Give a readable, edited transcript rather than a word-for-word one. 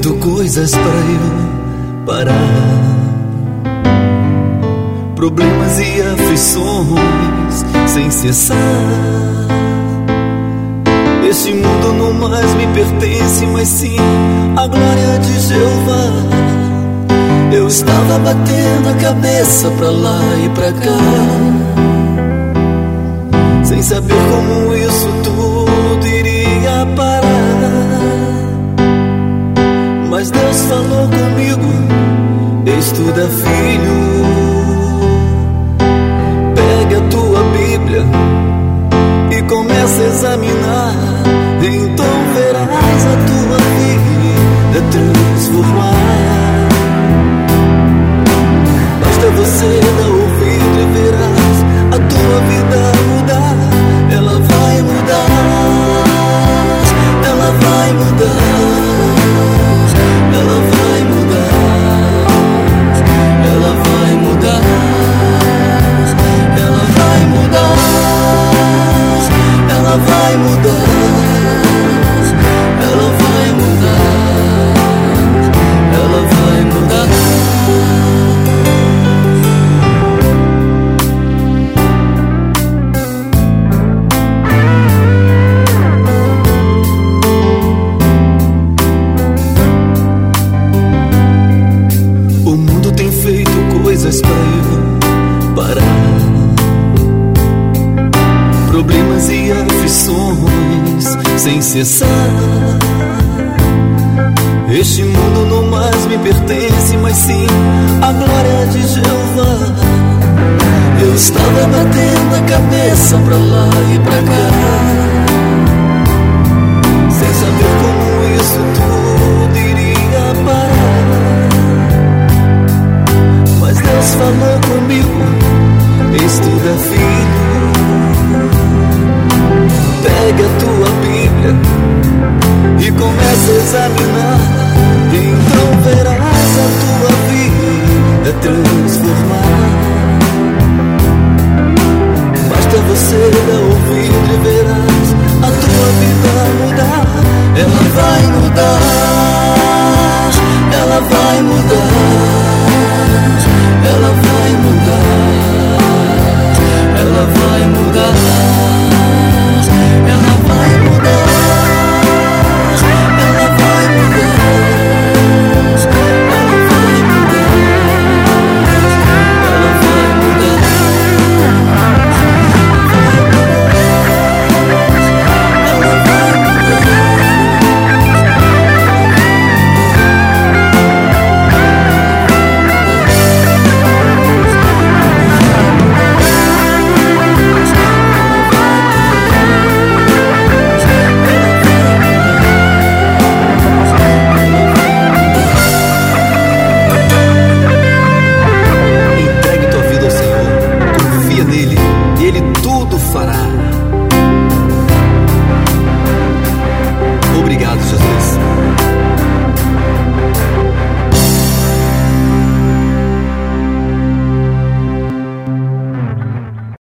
feito coisas pra eu parar. Problemas e aflições sem cessar. Este mundo não mais me pertence, mas sim a glória de Jeová. Eu estava batendo a cabeça pra lá e pra cá, sem saber como isso tudo iria parar. Mas Deus falou comigo: estuda, filho, pega a tua Bíblia e começa a examinar. Então verás a tua vida transformar. Basta você dar ouvido e verás a tua vida mudar. Ela vai mudar, ela vai mudar, ela vai mudar, ela vai mudar, ela vai mudar, ela vai mudar, ela vai mudar, ela vai mudar. O mundo tem feito coisas pra eu parar. Problemas e aflições sem cessar. Este mundo não mais me pertence, mas sim a glória de Jeová. Eu estava batendo a cabeça pra lá e pra cá, sem saber como isso tudo iria parar. Mas Deus falou comigo: estuda, filho, pega a tua Bíblia e começa a examinar. Então verás a tua vida transformar. Basta você dar ouvido e verás a tua vida mudar. Ela vai mudar,